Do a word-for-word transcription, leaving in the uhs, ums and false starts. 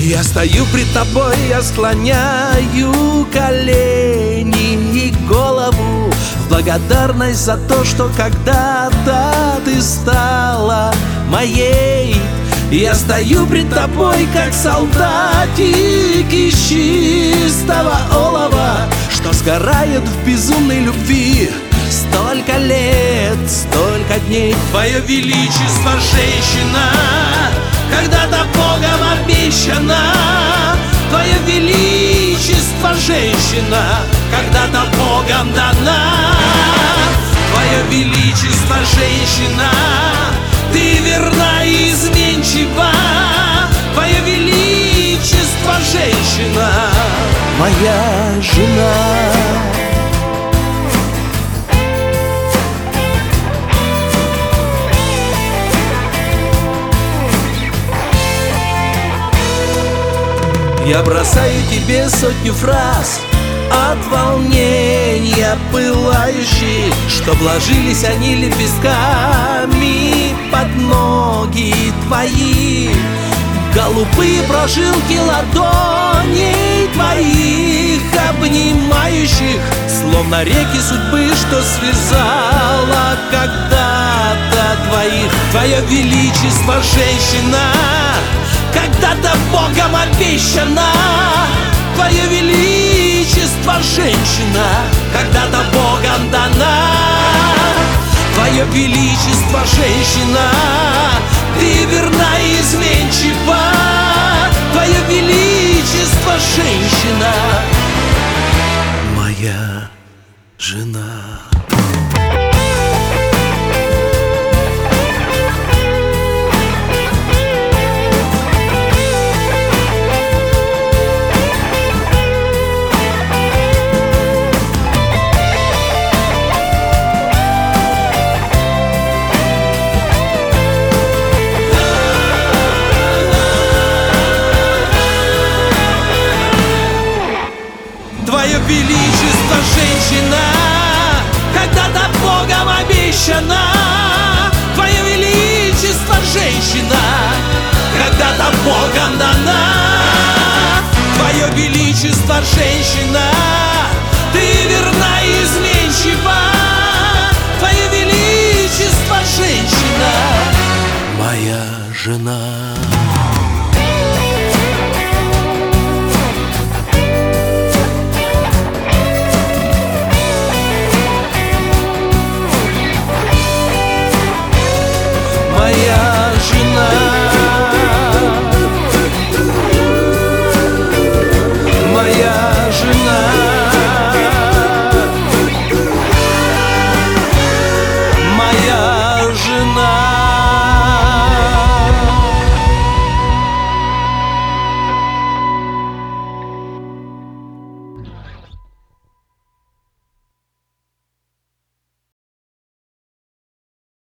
Я стою пред тобой, я склоняю колени и голову в благодарность за то, что когда-то ты стала моей. Я стою пред тобой, как солдатик из чистого олова, что сгорает в безумной любви. Столько лет, столько дней. Твое величество, женщина, когда-то Богом обещана. Твое величество, женщина, когда-то Богом дана. Твое величество, женщина, ты верна и изменчива. Твое величество, женщина, моя жена. Я бросаю тебе сотню фраз от волнения пылающие, что вложились они лепестками под ноги твои. Голубые прожилки ладоней твоих, обнимающих, словно реки судьбы, что связала когда-то двоих. Твое величество, женщина, когда-то Богом обещана. Твое величество, женщина, когда-то Богом дана. Твое величество, женщина, ты верна и изменчива. Твое величество, женщина, моя жена. Твое величество, женщина, когда-то Богом обещана. Твое величество, женщина, когда-то Богом дана. Твое величество, женщина, ты верна и изменчива. Твое величество, женщина, моя жена.